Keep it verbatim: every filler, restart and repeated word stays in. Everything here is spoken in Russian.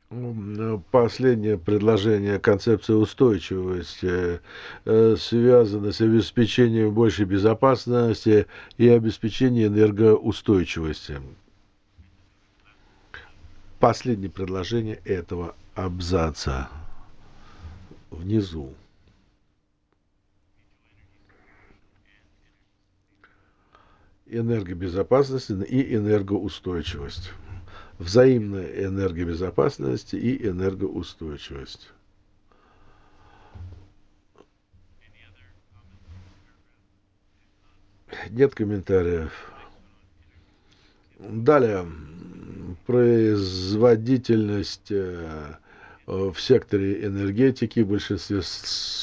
М, э, Последнее предложение концепции устойчивости э, связано с обеспечением большей безопасности и обеспечением энергоустойчивости. Последнее предложение этого абзаца внизу. Энергобезопасность и энергоустойчивость. Взаимная энергобезопасность и энергоустойчивость. Нет комментариев. Далее. Производительность э, в секторе энергетики в большинстве